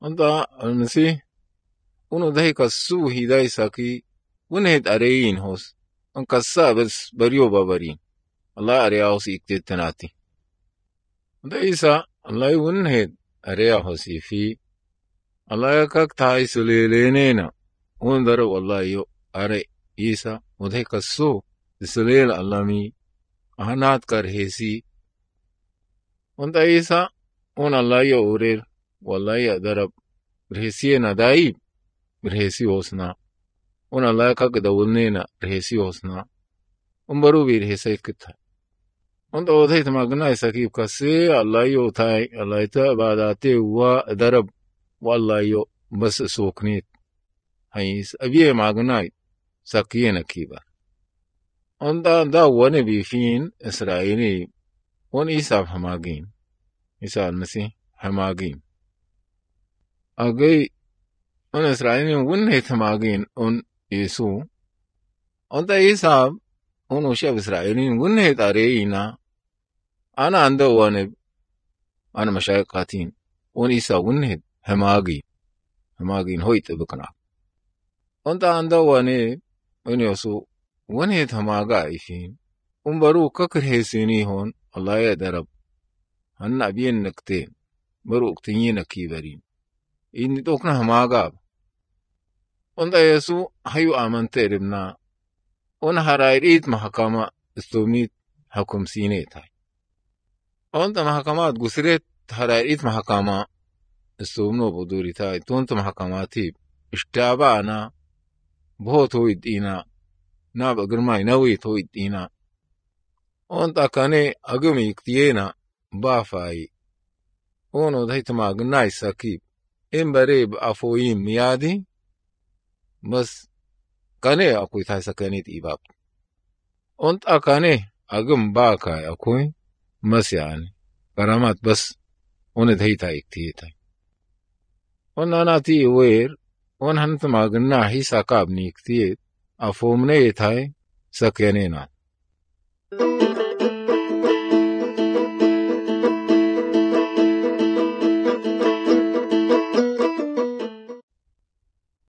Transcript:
أنت المسيح ونو ده كسو هداي ساكي ونهد أريين هوس أن كسا بس بريو بابرين الله أرياوس إكتد تناتي ده إيسا الله ونهد أرياوسي في الله يكاك تاي سليلينينا وندر والله يو أري إيسا وده كسو سليل الله مي أهنات كرهيسي وانت إيسا ون الله يو أورير والله يقدرب رهسينا دايب رهسي هوسنا ون الله يكاك دولنينا رهسي هوسنا ونبرو بي رهسي كتها وانت وده تماغنا إساكيب كسي الله يو تاي الله يتا بعداتي ودرب والله يو بس سوكنيت هايس أبيه ماغناي ساكينا كيبا وانت دا ونبي فين إسرائيلي ون إيسا هماغين إيسا المسيح هماغين أغي ون إسرائيلي ون هيت هماغين ون يسوع وانت إيسا ون وشاب إسرائيلي ون هيت أريينا أنا عنده ونب أنا مشايقاتين ون إيسا ون هيت هماغين هويت بكنا وانت عنده ونب ون يسوع ون هيت هماغا إيفين برو ككر هيسيني هون الله يدرب هن أبين نكتين برو اكتنين كيبرين إني توقنا هماغاب وانت يسوع هيو آمن تيربنا ونهرايريت محكمة استوميت حكم سينيت هاي وانت محكمات قسرت هرايريت محكمة استومنو بدوري تاي تونت محكماتي اشتابانا بهوت هويد إينا ناب أقرماي نويت هويد إينا وانت كاني أقمي يكتينا بافاي ونو دهيت ما قناي ساكيب إن بريب أفويم ميادي بس كاني أكوي تاي سكانيت إباب وانت كاني أقم باكاي أكوي بس يعني كرامات بس وندهيتا يكتيتا وانا ناتي وير وانا هنت ما قنا هي ساكابني يكتيت أفومني تاي سكانينا